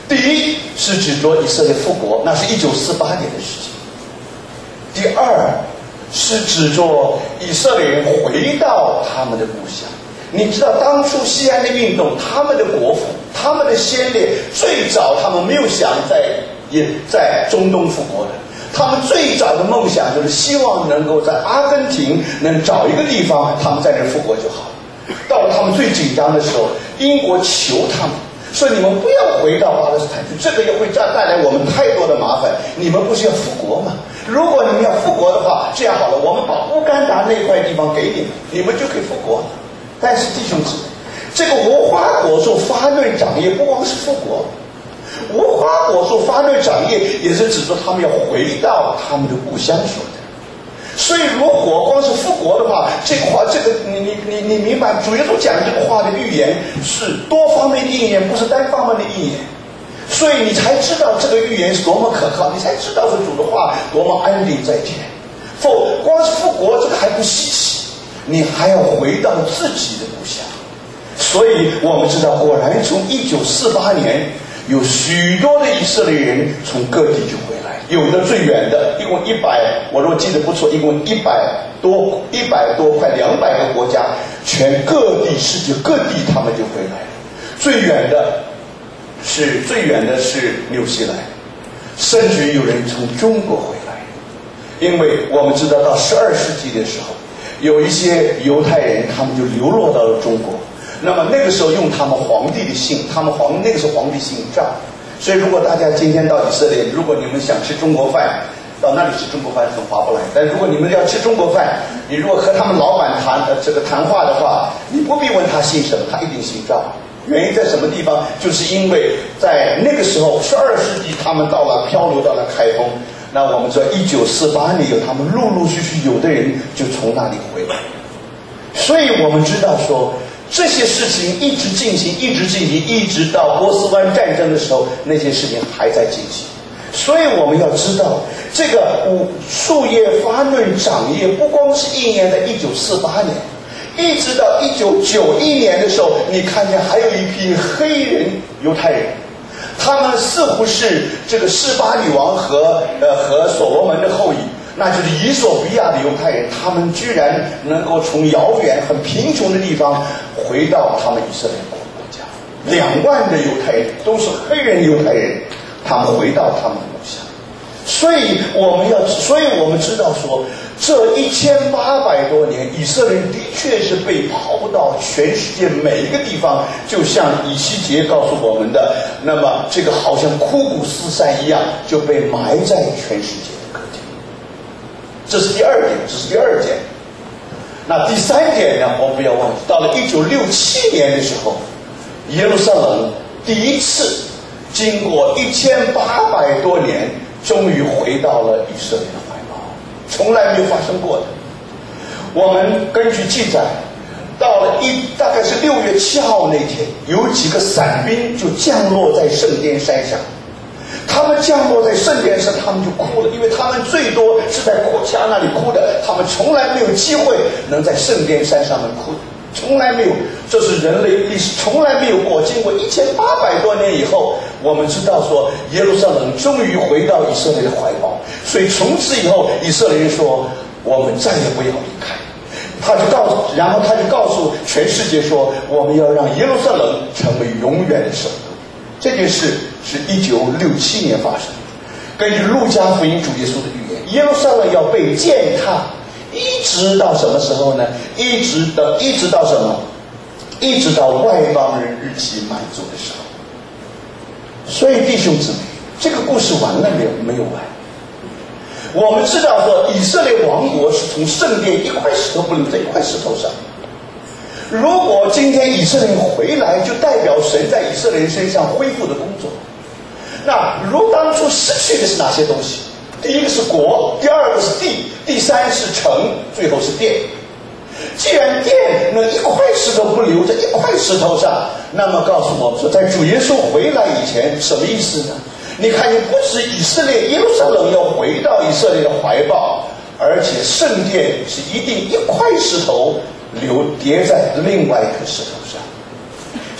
第一是指着以色列复国，那是1948年的事情。第二是指着以色列人回到他们的故乡。你知道当初西安的运动，他们的国父，他们的先烈，最早他们没有想在中东复国的，他们最早的梦想就是希望能够在阿根廷能找一个地方，他们在那儿复国就好了。到了他们最紧张的时候，英国求他们说：“你们不要回到巴勒斯坦去，这个也会带来我们太多的麻烦。你们不是要复国吗？如果你们要复国的话，这样好了，我们把乌干达那块地方给你们，你们就可以复国了。”但是弟兄姊妹，这个无花果树发嫩长叶不光是复国，无花果树发嫩长叶也是指着他们要回到他们的故乡说的。所以如果光是复国的话，这个话，你明白，主耶稣讲这个话的预言是多方面的预言，不是单方面的预言。所以你才知道这个预言是多么可靠，你才知道这主的话多么安定在天。光是复国这个还不稀奇，你还要回到自己的故乡。所以我们知道，果然从1948年有许多的以色列人从各地就回来，有的最远的一共我如果记得不错，一共100多快200个国家，全各地世界各地他们就回来了。最远的是纽西兰，甚至有人从中国回来。因为我们知道到12世纪的时候，有一些犹太人他们就流落到了中国，那么那个时候用他们皇帝的姓，那个时候皇帝姓赵，所以如果大家今天到以色列，如果你们想吃中国饭，到那里吃中国饭很划不来。但如果你们要吃中国饭，你如果和他们老板谈话的话，你不必问他姓什么，他一定姓赵。原因在什么地方？就是因为在那个时候12世纪他们漂流到了开封，那我们知道1948年有他们陆陆续续有的人就从那里回来。所以我们知道说这些事情一直进行，一直到波斯湾战争的时候，那些事情还在进行。所以我们要知道，这个树叶发嫩长叶不光是一年的1948年，一直到1991年的时候，你看见还有一批黑人犹太人，他们似乎是这个示巴女王和所罗门的后裔，那就是伊索比亚的犹太人，他们居然能够从遥远很贫穷的地方回到他们以色列国家，2万的犹太人都是黑人犹太人，他们回到他们的故乡。所以我们知道说，这1800多年，以色列人的确是被抛到全世界每一个地方，就像以西结告诉我们的，那么这个好像枯骨四散一样，就被埋在全世界的各地。这是第二点。那第3点呢，我们不要忘记，到了1967年的时候，耶路撒冷第一次经过1800多年，终于回到了以色列的怀抱，从来没有发生过的。我们根据记载，到了大概是6月7号那天，有几个伞兵就降落在圣殿山上。他们降落在圣殿上，他们就哭了，因为他们最多是在国家那里哭的，他们从来没有机会能在圣殿山上面哭，从来没有，这是人类历史从来没有过。经过1800多年以后，我们知道说耶路撒冷终于回到以色列的怀抱，所以从此以后以色列人说，我们再也不要离开。然后他就告诉全世界说，我们要让耶路撒冷成为永远的首都。这件事是1967年发生的。根据路加福音主耶稣的预言，耶路撒冷要被践踏，一直到什么时候呢？一直到什么？一直到外邦人日期满足的时候。所以弟兄姊妹，这个故事完了没有完。我们知道说，以色列王国是从圣殿一块石头不留在一块石头上。如果今天以色列人回来，就代表神在以色列人身上恢复的工作。那如当初失去的是哪些东西？第一个是国，第二个是地，第3是城，最后是殿。既然殿那一块石头不留在一块石头上，那么告诉我们说，在主耶稣回来以前，什么意思呢？你看，你不止以色列耶路撒冷要回到以色列的怀抱，而且圣殿是一定一块石头叠在另外一颗石头上。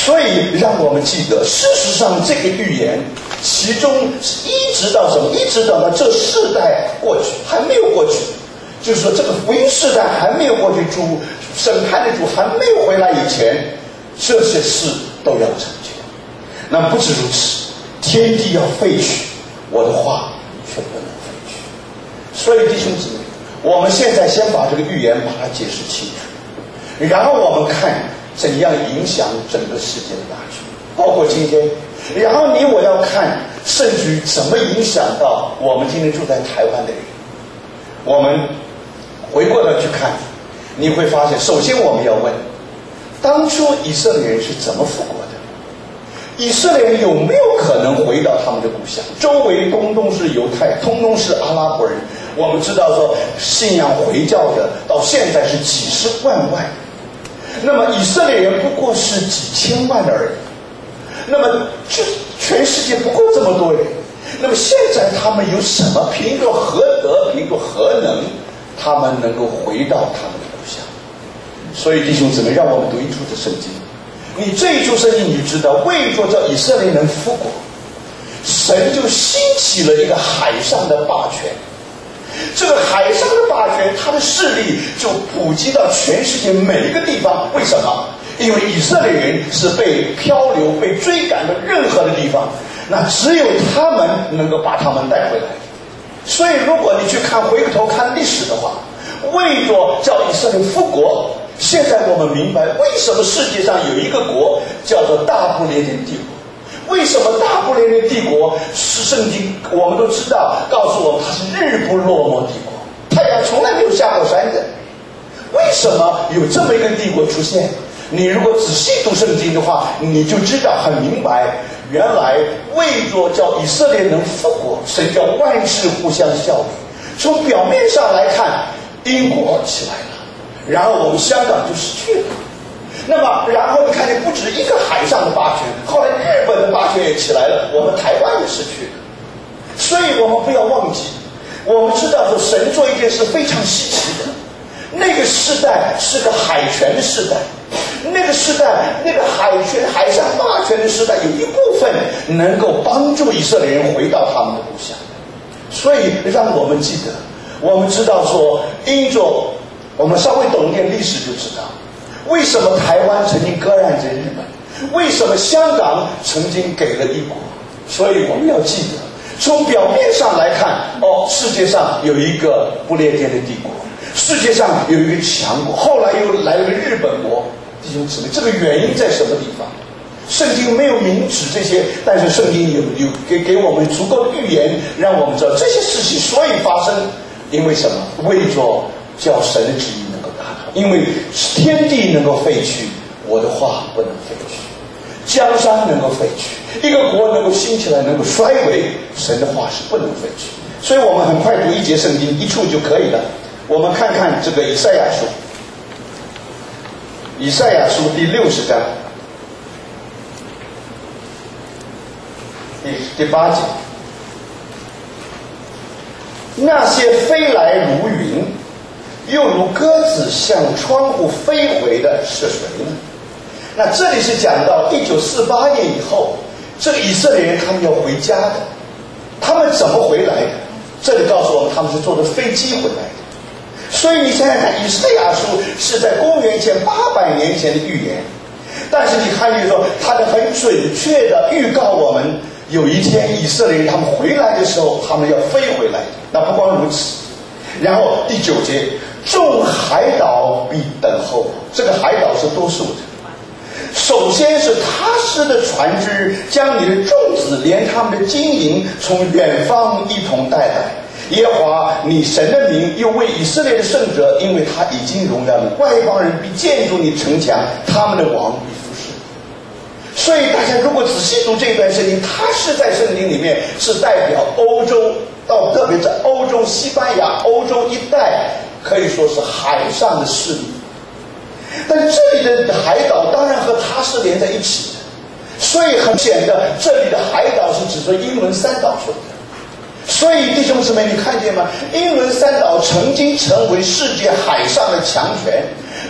所以让我们记得，事实上这个预言其中是一直到什么？一直到这世代过去，还没有过去，就是说这个福音世代还没有过去，主审判的主还没有回来以前，这些事都要成就。那不止如此，天地要废去，我的话却不能废去。所以弟兄姊妹，我们现在先把这个预言把它解释清楚，然后我们看怎样影响整个世界的大局，包括今天。然后我要看甚至于怎么影响到我们今天住在台湾的人。我们回过头去看，你会发现，首先我们要问，当初以色列人是怎么复国的？以色列人有没有可能回到他们的故乡？周围东东是犹太，通通是阿拉伯人。我们知道说，信仰回教的到现在是几十万万，那么以色列人不过是几千万而已。那么这全世界不过这么多人，那么现在他们有什么？凭着何德，凭着何能，他们能够回到他们的故乡？所以弟兄姊妹，让我们读一处的圣经。你这一处圣经，你知道，为着叫以色列人复国，神就兴起了一个海上的霸权。这个海上的霸权，它的势力就普及到全世界每一个地方。为什么？因为以色列人是被漂流、被追赶的任何的地方，那只有他们能够把他们带回来。所以如果你去看，回过头看历史的话，为着叫以色列复国，现在我们明白为什么世界上有一个国叫做大不列颠帝国。为什么大不列颠帝国是圣经我们都知道告诉我们它是日不落没帝国，太阳从来没有下过山的。为什么有这么一个帝国出现？你如果仔细读圣经的话，你就知道很明白，原来为着叫以色列能复国，神叫万事互相效力。从表面上来看，英国起来了，然后我们香港就失去了。那么然后你看见不止一个海上的霸权，后来日本的霸权也起来了，我们台湾也失去了。所以我们不要忘记，我们知道说神做一件事非常稀奇的。那个时代是个海权的时代，那个时代，那个海上霸权的时代，有一部分能够帮助以色列人回到他们的故乡。所以让我们记得，我们知道说，因着我们稍微懂一点历史就知道，为什么台湾曾经割让给日本，为什么香港曾经给了一国。所以我们要记得，从表面上来看，世界上有一个不列颠的帝国，世界上有一个强国，后来又来了个日本国。弟兄姊妹，这个原因在什么地方？圣经没有明指这些，但是圣经有给我们足够的预言，让我们知道这些事情所以发生，因为什么？为着叫神的旨意能够达到，因为天地能够废去，我的话不能废去；江山能够废去，一个国能够兴起来，能够衰微，神的话是不能废去。所以我们很快读一节圣经，一处就可以了。我们看看这个以赛亚书，以赛亚书第60章第8节，那些飞来如云，又如鸽子向窗户飞回的是谁呢？那这里是讲到1948年以后，这个以色列人他们要回家的，他们怎么回来的？这里告诉我们，他们是坐着飞机回来的。所以你想想看，以赛亚书是在公元前800年前的预言，但是你看见说，它的很准确的预告我们，有一天以色列人他们回来的时候，他们要飞回来。那不光如此，然后第9节，众海岛必等候我。这个海岛是多数的。首先是他施的船只，将你的众子连他们的金银从远方一同带来。耶和华你神的名又为以色列的圣者，因为他已经荣耀你，外邦人必建筑你城墙，他们的王必服侍。所以大家如果仔细读这段圣经，它是在圣经里面是代表欧洲，到特别在欧洲、西班牙、欧洲一带，可以说是海上的势力。但这里的海岛当然和它是连在一起的，所以很显的，这里的海岛是指着英伦三岛说的。所以弟兄姊妹，你看见吗？英伦三岛曾经成为世界海上的强权，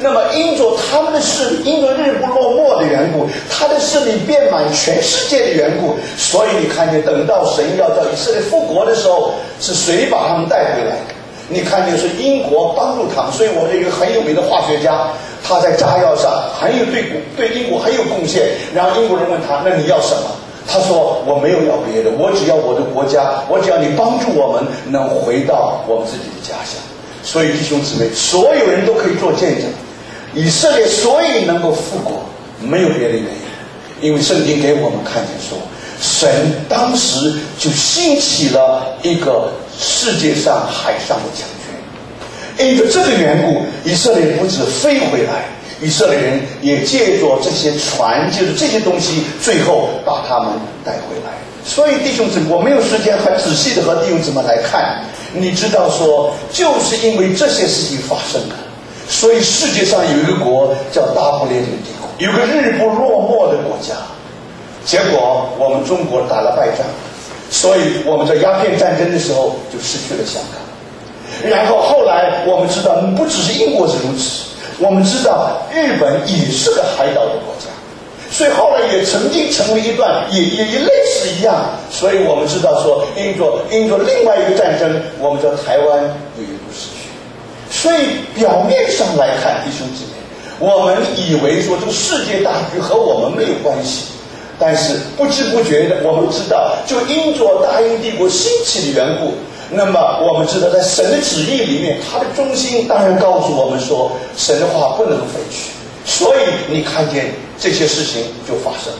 那么因着他们的势力，因着日不落没的缘故，他的势力遍满全世界的缘故，所以你看见等到神要叫以色列复国的时候，是谁把他们带回来的？你看见是英国帮助他们。所以我们一个很有名的化学家，他在炸药上很有对英国很有贡献。然后英国人问他，那你要什么？他说，我没有要别的，我只要我的国家，我只要你帮助我们能回到我们自己的家乡。所以弟兄姊妹，所有人都可以做见证，以色列所以能够复国，没有别的原因，因为圣经给我们看见说，神当时就兴起了一个世界上海上的强权。因着这个缘故，以色列不止飞回来，以色列人也借着这些船，借着这些东西，最后把他们带回来。所以弟兄姊妹，我没有时间很仔细的和弟兄姊妹来看，你知道说，就是因为这些事情发生了，所以世界上有一个国叫大不列颠帝国，有个日不落没的国家。结果我们中国打了败仗，所以我们在鸦片战争的时候就失去了香港。然后后来我们知道，不只是英国是如此，我们知道日本也是个海岛的国家，所以后来也曾经成为一段也类似一样。所以我们知道说，因着另外一个战争，我们叫台湾有一度失去。所以表面上来看，弟兄姊妹，我们以为说这个世界大局和我们没有关系，但是不知不觉的，我们知道，就因着大英帝国兴起的缘故，那么我们知道，在神的旨意里面，它的中心当然告诉我们说，神的话不能废去。所以你看见这些事情就发生了。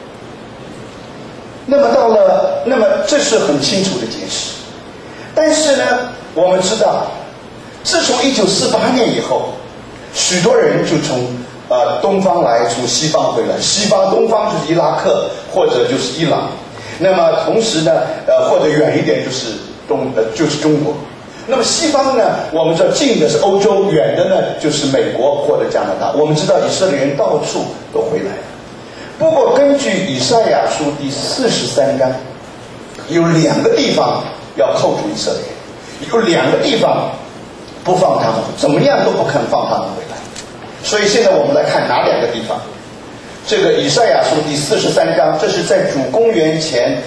那么这是很清楚的解释。但是呢，我们知道，自从1948年以后，许多人就从东方来，从西方回来。东方就是伊拉克或者就是伊朗，那么同时呢，或者远一点就是中国。那么西方呢，我们知道近的是欧洲，远的呢就是美国或者加拿大。我们知道以色列人到处都回来了。不过根据以赛亚书第43章，有2个地方要扣住以色列人，有2个地方不放他们，怎么样都不肯放他们回来。所以现在我们来看哪2个地方。这个以赛亚书第43章，这是在主公元前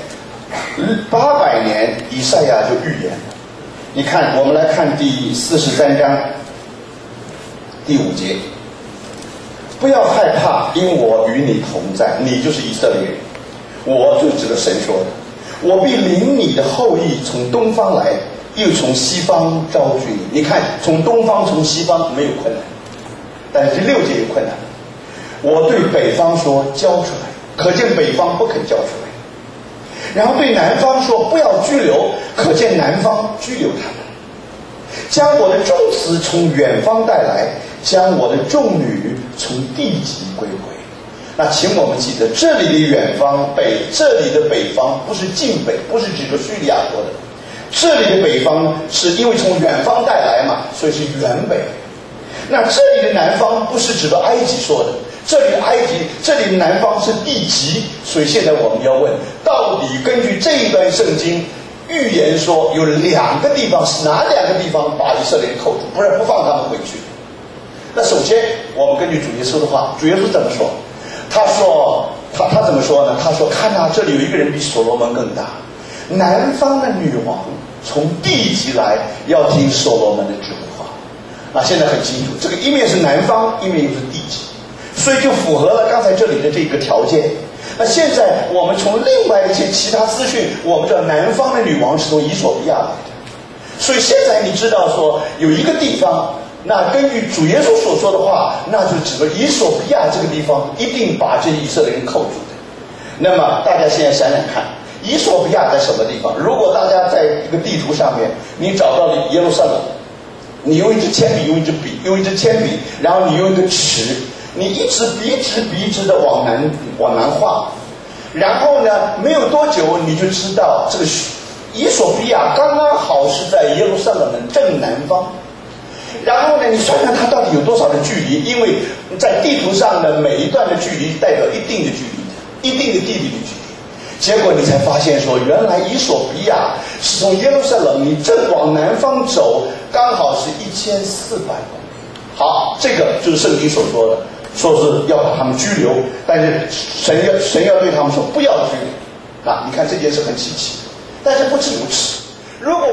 800年，以赛亚就预言了。你看，我们来看第43章第5节，不要害怕，因我与你同在。你就是以色列人，我就指着神说的，我必领你的后裔从东方来，又从西方招聚你。你看，从东方从西方没有困难，但是第6节有困难。我对北方说，交出来，可见北方不肯交出来。然后对南方说，不要拘留，可见南方拘留他们。将我的众子从远方带来，将我的众女从地极归回。那请我们记得，这里的远方这里的北方不是近北，不是指着叙利亚说的，这里的北方是因为从远方带来嘛，所以是远北。那这里的南方不是指着埃及说的，这里的南方是地极。所以现在我们要问，到底根据这一段圣经预言说，有2个地方，是哪2个地方把以色列人扣住，不然不放他们回去？那首先我们根据主耶稣的话，主耶稣怎么说？他说他怎么说呢？他说，看啊，这里有一个人比所罗门更大，南方的女王从地极来，要听所罗门的智慧话。那现在很清楚，这个一面是南方，一面又是地极，所以就符合了刚才这里的这个条件。那现在我们从另外一些其他资讯，我们知道南方的女王是从以索比亚来的，所以现在你知道说有一个地方，那根据主耶稣所说的话，那就指着以索比亚这个地方一定把这以色列人扣住的。那么大家现在想想看，以索比亚在什么地方？如果大家在一个地图上面，你找到了耶路撒冷，你用一支铅笔，用一支铅笔，然后你用一个尺，你一直笔直的往南画，然后呢，没有多久你就知道这个以索比亚刚刚好是在耶路撒冷的正南方。然后呢，你算算它到底有多少的距离？因为在地图上的每一段的距离代表一定的距离，一定的地理的距离。结果你才发现说，原来以索比亚是从耶路撒冷你正往南方走，刚好是1400公里。 好，这个就是圣经所说的，说是要把他们拘留，但是神要对他们说不要拘留。啊，你看这件事很稀奇，但是不止如此，如果